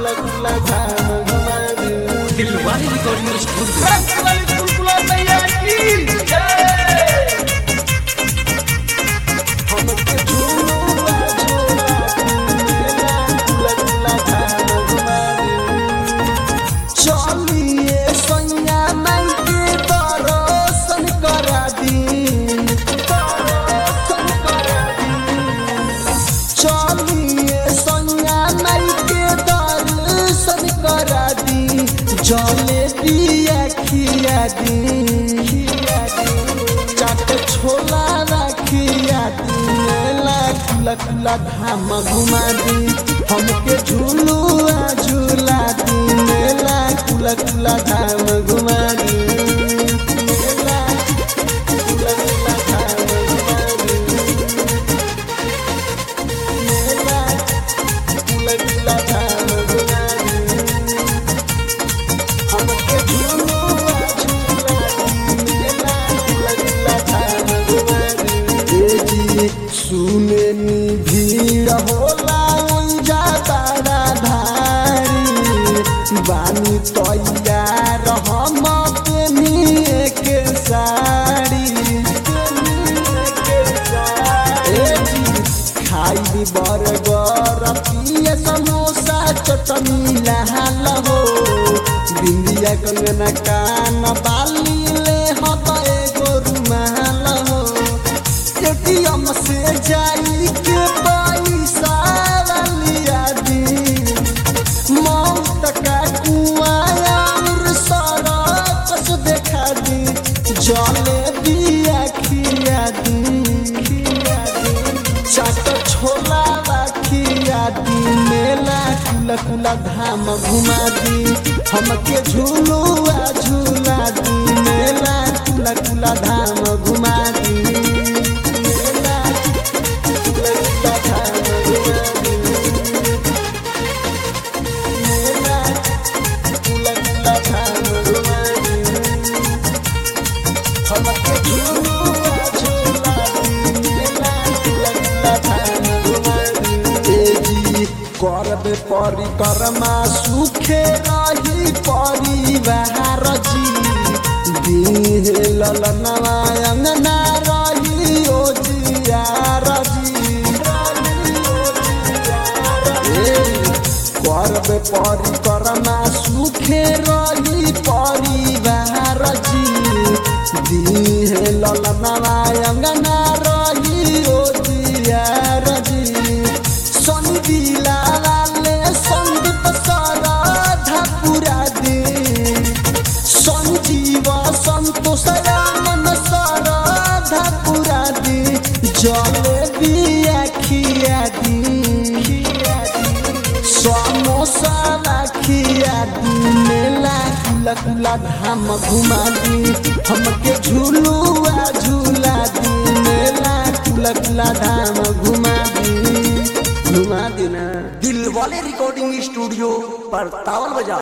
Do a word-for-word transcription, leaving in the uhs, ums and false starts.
Dilwale recording studio जले पिया खिया दी चाट छोला रखिया दी मेला खुला खुला धाम घुमा दी हमके झूलुआ झूला दी मेला खुला खुला धाम घुमा दी मेला खुला खुला धाम घुमा दी मेला खुला खुला धाम घुमा सुने नी भीड़ होला जा तारा धारी बानी तैयार हम पेनिए के साड़ी खाई बर्गर पिए समोसा चटनी लाल हो बिंदिया कंगना कान बाली ले हम एगो रुमाल हो एटीएम से जाई के पैसा लिया दी मौत का कुआं और सड़क से देखा दी जले दिया खिया दी चाट छोला रखिया दी मेला खुला खुला धाम घुमा दी हमके झूलुआ झूला दी मेला खुला खुला धाम घुमा दी करबे परिक्रमा सुखे रही परिवार जी दिहे ललनवा अंगना रही ओ जियार जी करबे परिक्रमा सुखे रही परिवार जी दिहे ललनवा अंगना रही ओ जियार जी सोनी दिला वाले संदीप सारा पूरा दे संजीव संतोष मन सारा पूरा दे जले दिया खिया दी समोसा खिया दी मेला खुला खुला धाम घुमा दी हमके झूलुआ झूला दी मेला खुला खुला धाम घुमा दी घुमा देना। दिलवाले रिकॉर्डिंग स्टूडियो पर तावल बजा।